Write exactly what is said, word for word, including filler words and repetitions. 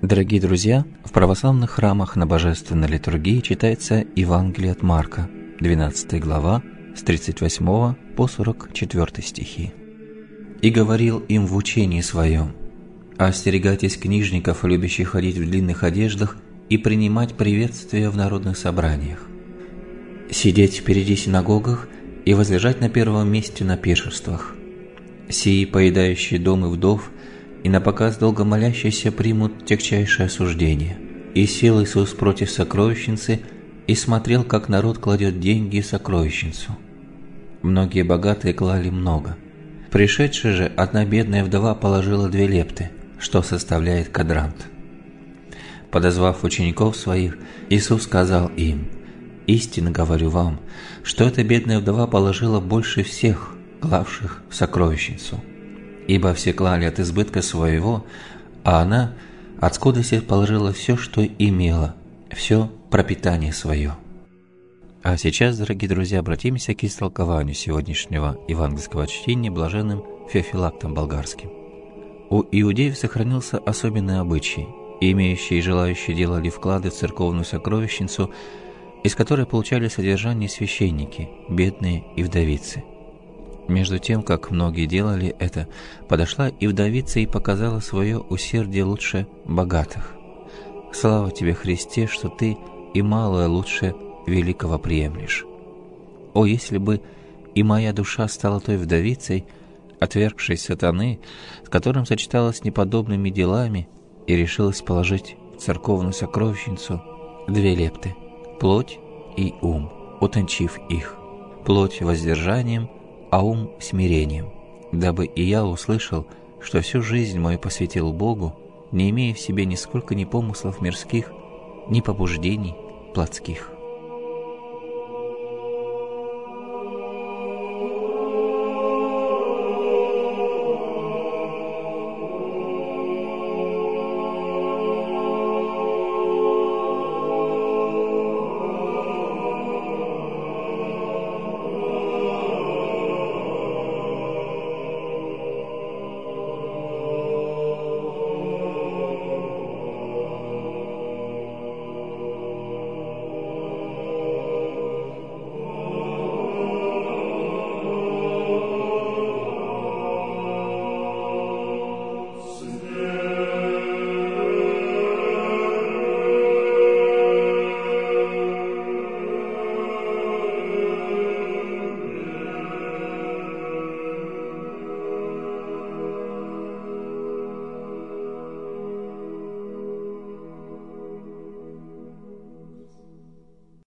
Дорогие друзья, в православных храмах на Божественной литургии читается Евангелие от Марка, двенадцатая глава, с тридцать восьмого по сорок четвёртый стихи. «И говорил им в учении своем: остерегайтесь книжников, любящих ходить в длинных одеждах и принимать приветствия в народных собраниях, сидеть впереди синагогах и возлежать на первом месте на пиршествах. Сии, поедающие дом и вдов, и напоказ долго молящиеся примут тягчайшее осуждение. И сел Иисус против сокровищницы и смотрел, как народ кладет деньги в сокровищницу. Многие богатые клали много. Пришедшая же одна бедная вдова положила две лепты, что составляет кадрант. Подозвав учеников своих, Иисус сказал им: истинно говорю вам, что эта бедная вдова положила больше всех, клавших в сокровищницу. Ибо все клали от избытка своего, а она от скудости положила все, что имела, все пропитание свое». А сейчас, дорогие друзья, обратимся к истолкованию сегодняшнего евангельского чтения блаженным Феофилактом Болгарским. У иудеев сохранился особенный обычай. Имеющие и желающие делали вклады в церковную сокровищницу, из которой получали содержание священники, бедные и вдовицы. Между тем, как многие делали это, подошла и вдовица и показала свое усердие лучше богатых. «Слава тебе, Христе, что ты и малое лучше великого приемлешь. О, если бы и моя душа стала той вдовицей, отвергшей сатаны, с которым сочеталась неподобными делами и решилась положить в церковную сокровищницу две лепты, плоть и ум, утончив их, плоть воздержанием, а ум смирением, дабы и я услышал, что всю жизнь мою посвятил Богу, не имея в себе нисколько ни помыслов мирских, ни побуждений плотских».